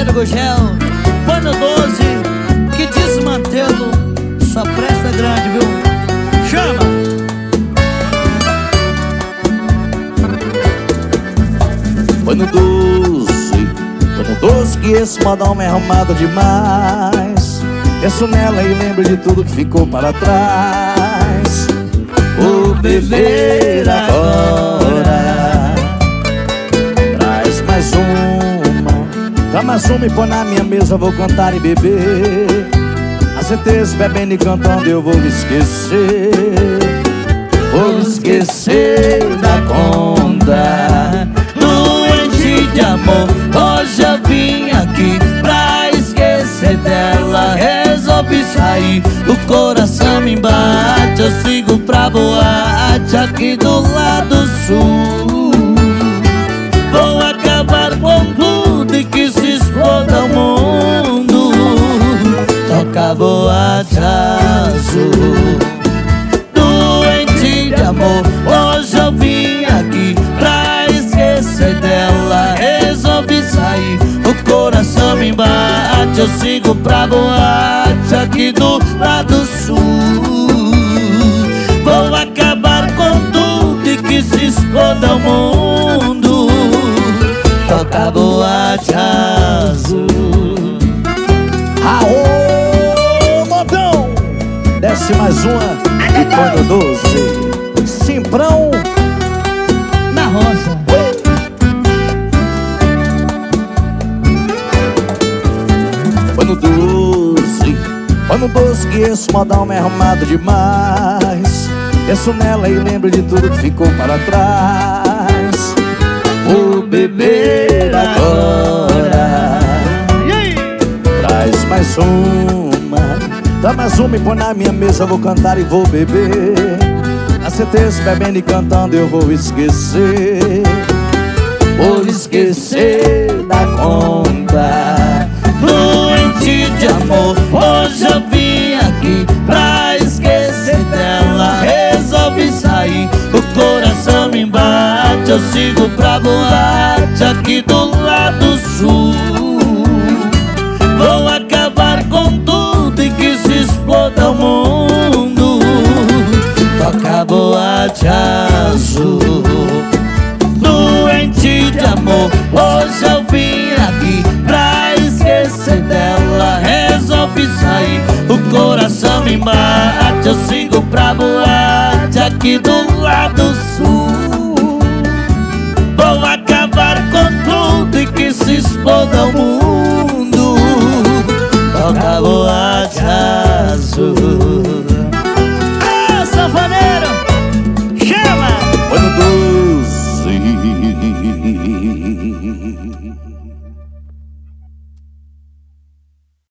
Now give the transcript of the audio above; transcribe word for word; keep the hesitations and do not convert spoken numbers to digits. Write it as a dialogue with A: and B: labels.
A: Rogério Gugel, Pano doze, que desmantelo, só presta grande, viu? Chama!
B: Pano doze, Pano doze, que esse modão me é arrumado demais. Penso nela e lembro de tudo que ficou para trás. Vou beber agora, traz mais uma, dá mais uma e põe na minha mesa, vou cantar e beber. A certeza, bebendo e cantando eu vou esquecer. Vou esquecer da conta, doente de amor. Hoje eu vim aqui pra esquecer dela. Resolvi sair, o coração me bate. Eu sigo pra boate aqui do lado sul. Vou acabar com tudo e que se exploda o mundo. Toca boate azul, doente de amor. Hoje eu vim aqui pra esquecer dela. Resolvi sair, o coração me bate. Eu sigo pra boate aqui do lado sul. Vou acabar com tudo e que se exploda o mundo. Toca boate azul.
C: Aô, modão!
B: Desce mais uma e Pano doze, Simprão
A: Na roça.
B: Pano doze, Pano doze, que esse modão me é arrumado demais. Penso nela e lembro de tudo que ficou para trás. Vou beber agora, traz mais uma, dá mais uma e põe na minha mesa, vou cantar e vou beber. A certeza, bebendo e cantando eu vou esquecer. Vou esquecer da conta, doente de amor. Hoje eu vim aqui pra esquecer dela. Resolvi sair, o coração me bate. Eu sigo pra boate aqui do lado sul. Vou acabar com tudo e que se exploda o mundo. Toca boate azul, doente de amor. Hoje eu vim aqui pra esquecer dela. Resolvi sair, o coração me bate. Eu sigo pra boate aqui do lado sul.